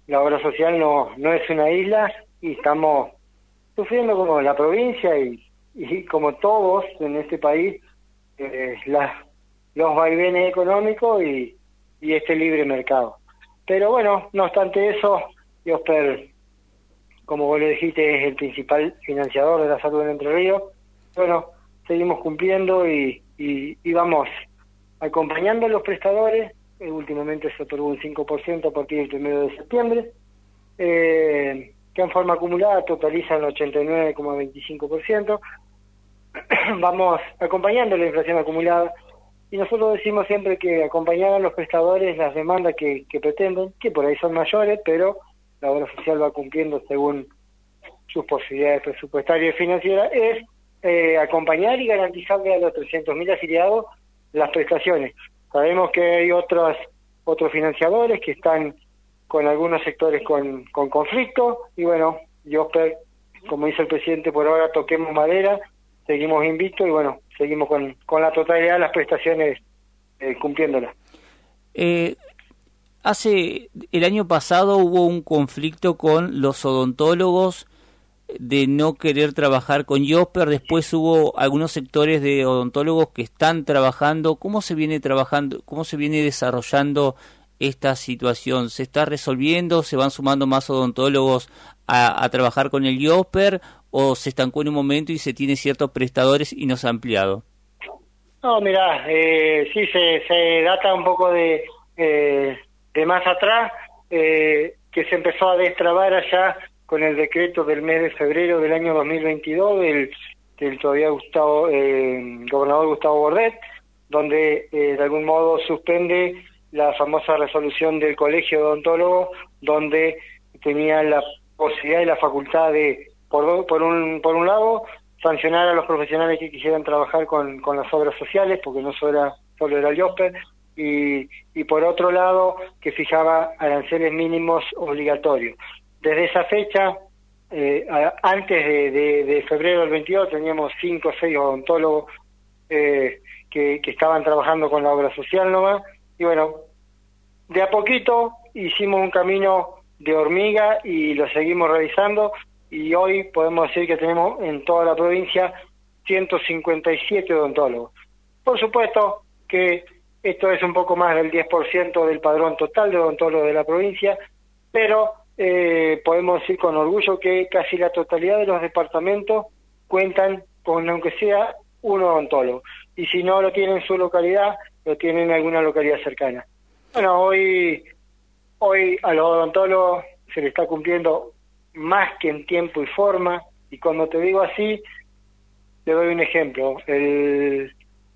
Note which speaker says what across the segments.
Speaker 1: la obra social no es una isla y estamos sufriendo como la provincia y como todos en este país los vaivenes económicos y este libre mercado. Pero bueno, no obstante eso, IOSPER, como vos le dijiste, es el principal financiador de la salud en Entre Ríos. Bueno, seguimos cumpliendo y vamos acompañando a los prestadores. Últimamente se otorgó un 5% a partir del 1 de septiembre, que en forma acumulada totalizan 89,25%. Vamos acompañando la inflación acumulada y nosotros decimos siempre que acompañar a los prestadores las demandas que pretenden, que por ahí son mayores, pero la obra social va cumpliendo según sus posibilidades presupuestarias y financieras, es acompañar y garantizarle a los 300.000 afiliados las prestaciones. Sabemos que hay otros financiadores que están con algunos sectores con conflicto y bueno, IOSPER, como dice el presidente, por ahora toquemos madera, seguimos invictos y bueno, seguimos con la totalidad de las prestaciones cumpliéndolas.
Speaker 2: El año pasado hubo un conflicto con los odontólogos de no querer trabajar con IOSPER, después hubo algunos sectores de odontólogos que están trabajando. ¿Cómo se viene trabajando, cómo se viene desarrollando esta situación? ¿Se está resolviendo? ¿Se van sumando más odontólogos a trabajar con el IOSPER o se estancó en un momento y se tiene ciertos prestadores y no se ha ampliado?
Speaker 1: No, mirá, sí se data un poco de más atrás, que se empezó a destrabar allá con el decreto del mes de febrero del año 2022 del todavía gobernador Gustavo Bordet, donde de algún modo suspende la famosa resolución del Colegio de Odontólogos, donde tenía la posibilidad y la facultad de, por un lado, sancionar a los profesionales que quisieran trabajar con las obras sociales, porque no solo era el IOSPER, y por otro lado, que fijaba aranceles mínimos obligatorios. Desde esa fecha, antes de febrero del 22, teníamos 5 o 6 odontólogos que estaban trabajando con la obra social nomás, y bueno, de a poquito hicimos un camino de hormiga y lo seguimos realizando, y hoy podemos decir que tenemos en toda la provincia 157 odontólogos. Por supuesto que esto es un poco más del 10% del padrón total de odontólogos de la provincia, pero podemos decir con orgullo que casi la totalidad de los departamentos cuentan con, aunque sea, un odontólogo. Y si no lo tienen en su localidad, lo tienen en alguna localidad cercana. Bueno, hoy a los odontólogos se les está cumpliendo más que en tiempo y forma, y cuando te digo así, te doy un ejemplo. El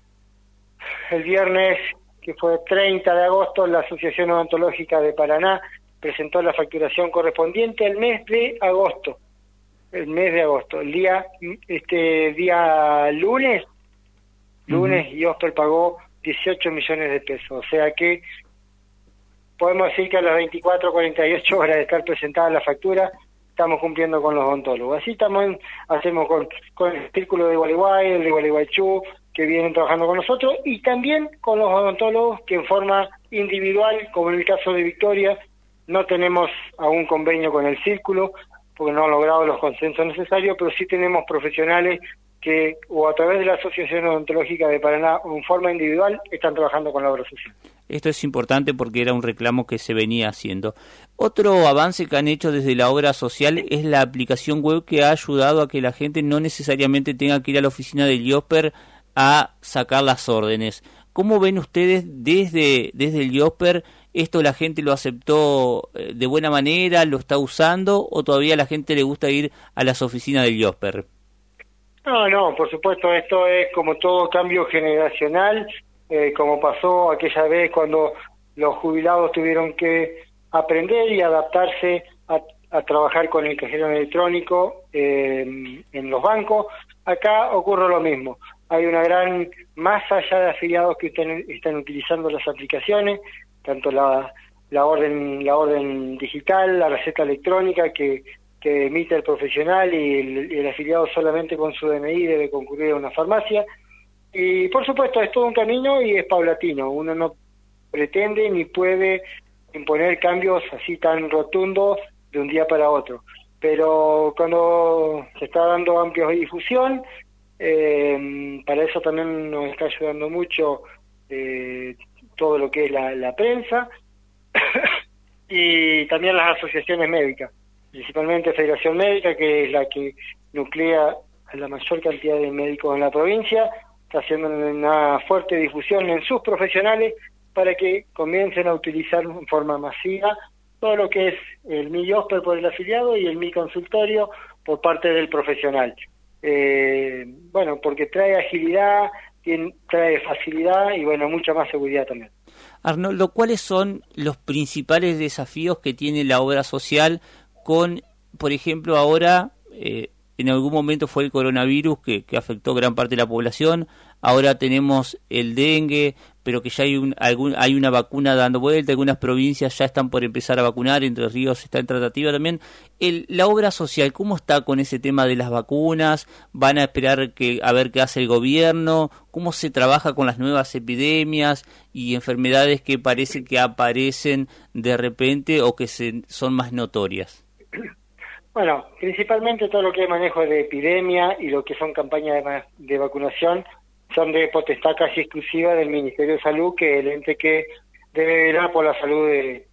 Speaker 1: viernes, que fue 30 de agosto, la Asociación Odontológica de Paraná presentó la facturación correspondiente al mes de agosto. El día lunes, IOSPER pagó 18 millones de pesos. O sea que podemos decir que a las 24, 48 horas de estar presentada la factura, estamos cumpliendo con los odontólogos. Así hacemos con el Círculo de Gualeguay, el de Gualeguaychú, que vienen trabajando con nosotros, y también con los odontólogos que en forma individual, como en el caso de Victoria, no tenemos aún convenio con el Círculo, porque no han logrado los consensos necesarios, pero sí tenemos profesionales que, o a través de la Asociación Odontológica de Paraná, o en forma individual, están trabajando con la obra social.
Speaker 2: Esto es importante porque era un reclamo que se venía haciendo. Otro avance que han hecho desde la obra social es la aplicación web que ha ayudado a que la gente no necesariamente tenga que ir a la oficina del IOSPER a sacar las órdenes. ¿Cómo ven ustedes desde el IOSPER? ¿Esto la gente lo aceptó de buena manera, lo está usando, o todavía a la gente le gusta ir a las oficinas del IOSPER?
Speaker 1: No, por supuesto, esto es como todo cambio generacional, como pasó aquella vez cuando los jubilados tuvieron que aprender y adaptarse a trabajar con el cajero electrónico en los bancos. Acá ocurre lo mismo. Hay una gran masa ya de afiliados que están utilizando las aplicaciones, tanto la orden digital, la receta electrónica que emite el profesional, y el afiliado solamente con su DNI debe concurrir a una farmacia. Y por supuesto es todo un camino y es paulatino. Uno no pretende ni puede imponer cambios así tan rotundos de un día para otro. Pero cuando se está dando amplia difusión, para eso también nos está ayudando mucho todo lo que es la prensa y también las asociaciones médicas, principalmente Federación Médica, que es la que nuclea a la mayor cantidad de médicos en la provincia, está haciendo una fuerte difusión en sus profesionales para que comiencen a utilizar en forma masiva todo lo que es el MiOsper por el afiliado y el Mi Consultorio por parte del profesional. Bueno, porque trae agilidad, trae facilidad y bueno, mucha más seguridad también.
Speaker 2: Arnoldo, ¿cuáles son los principales desafíos que tiene la obra social con, por ejemplo, ahora, en algún momento fue el coronavirus que afectó gran parte de la población, ahora tenemos el dengue, pero que ya hay una vacuna dando vuelta, algunas provincias ya están por empezar a vacunar, Entre Ríos está en tratativa también. La obra social, ¿cómo está con ese tema de las vacunas? ¿Van a esperar a ver qué hace el gobierno? ¿Cómo se trabaja con las nuevas epidemias y enfermedades que parece que aparecen de repente o que son más notorias?
Speaker 1: Bueno, principalmente todo lo que es manejo de epidemia y lo que son campañas de vacunación son de potestad casi exclusiva del Ministerio de Salud, que es el ente que debe velar por la salud de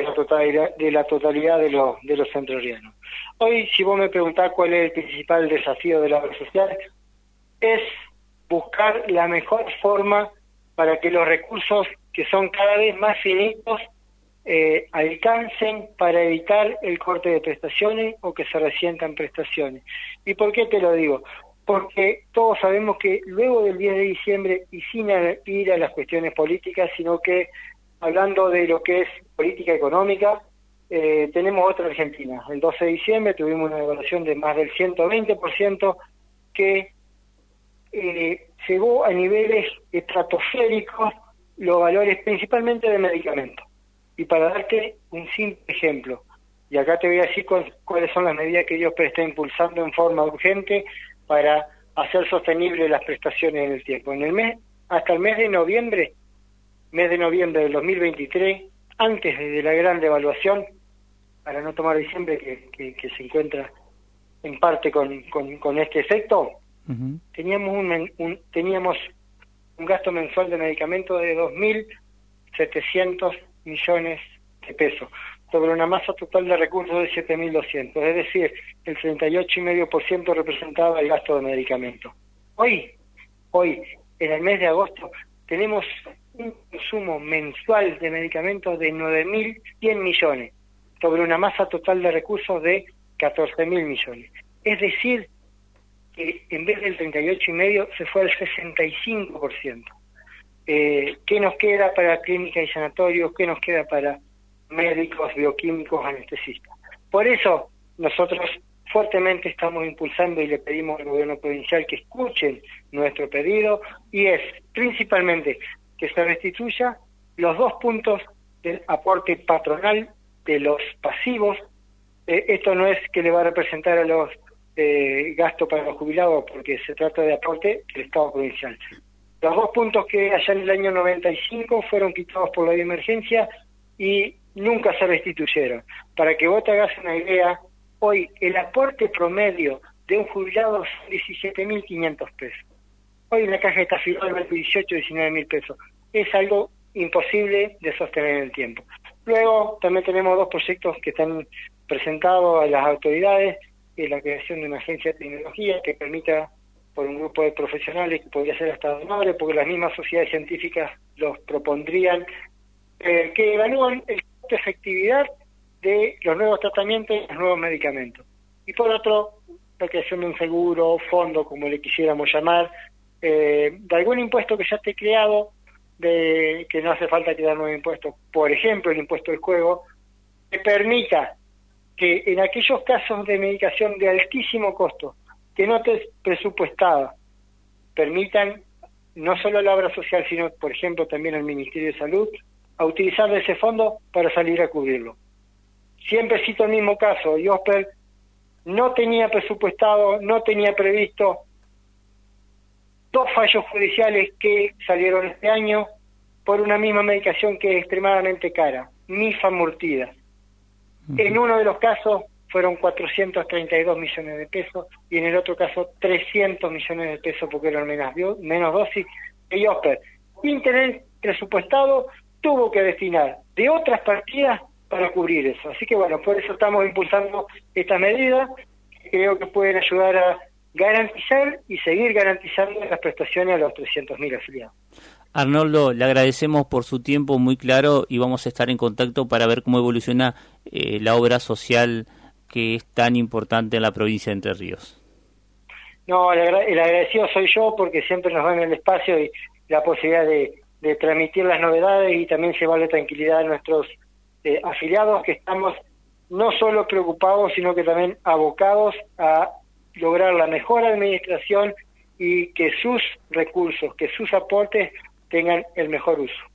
Speaker 1: la totalidad de los entrerrianos. Hoy, si vos me preguntás cuál es el principal desafío de la obra social, es buscar la mejor forma para que los recursos, que son cada vez más finitos, alcancen para evitar el corte de prestaciones o que se resientan prestaciones. ¿Y por qué te lo digo? Porque todos sabemos que luego del 10 de diciembre, y sin ir a las cuestiones políticas, sino que hablando de lo que es política económica, tenemos otra Argentina. El 12 de diciembre tuvimos una devaluación de más del 120% que llegó a niveles estratosféricos los valores principalmente de medicamentos. Y para darte un simple ejemplo, y acá te voy a decir cuáles son las medidas que Dios está impulsando en forma urgente para hacer sostenibles las prestaciones en el tiempo. Hasta el mes de noviembre del 2023, antes de la gran devaluación, para no tomar diciembre que se encuentra en parte con este efecto, teníamos un gasto mensual de medicamentos de 2.700 millones de pesos, sobre una masa total de recursos de 7.200, es decir, el 38,5% representaba el gasto de medicamentos. Hoy, en el mes de agosto, tenemos un consumo mensual de medicamentos de 9.100 millones, sobre una masa total de recursos de 14.000 millones. Es decir, que en vez del 38,5% se fue al 65%. ¿Qué nos queda para clínicas y sanatorios? ¿Qué nos queda para médicos, bioquímicos, anestesistas? Por eso nosotros fuertemente estamos impulsando y le pedimos al gobierno provincial que escuchen nuestro pedido, y es principalmente que se restituya los 2 puntos del aporte patronal de los pasivos. Esto no es que le va a representar a los gastos para los jubilados, porque se trata de aporte del Estado provincial. Los 2 puntos que allá en el año 95 fueron quitados por la de emergencia y nunca se restituyeron. Para que vos te hagas una idea, hoy el aporte promedio de un jubilado es 17.500 pesos. Hoy en la caja de Tafirol vale 18, 19.000 pesos. Es algo imposible de sostener en el tiempo. Luego también tenemos 2 proyectos que están presentados a las autoridades, la creación de una agencia de tecnología que permita, por un grupo de profesionales que podría ser hasta donable, porque las mismas sociedades científicas los propondrían, que evalúan el costo de efectividad de los nuevos tratamientos y los nuevos medicamentos. Y por otro, la creación de un seguro, fondo, como le quisiéramos llamar, de algún impuesto que ya esté creado, de que no hace falta crear nuevos impuestos, por ejemplo el impuesto del juego, que permita que en aquellos casos de medicación de altísimo costo, que no esté presupuestada, permitan no solo la obra social, sino, por ejemplo, también al Ministerio de Salud, a utilizar ese fondo para salir a cubrirlo. Siempre cito el mismo caso, IOSPER no tenía presupuestado, no tenía previsto 2 fallos judiciales que salieron este año por una misma medicación que es extremadamente cara. Mifamurtida. En uno de los casos fueron 432 millones de pesos y en el otro caso 300 millones de pesos porque eran menos dosis de Iosper. Internet presupuestado tuvo que destinar de otras partidas para cubrir eso. Así que bueno, por eso estamos impulsando estas medidas que creo que pueden ayudar a garantizar y seguir garantizando las prestaciones a los 300.000 afiliados.
Speaker 2: Arnoldo, le agradecemos por su tiempo muy claro y vamos a estar en contacto para ver cómo evoluciona la obra social que es tan importante en la provincia de Entre Ríos.
Speaker 1: No, el agradecido soy yo porque siempre nos dan el espacio y la posibilidad de transmitir las novedades y también llevarle tranquilidad a nuestros afiliados, que estamos no solo preocupados, sino que también abocados a lograr la mejor administración y que sus recursos, que sus aportes tengan el mejor uso.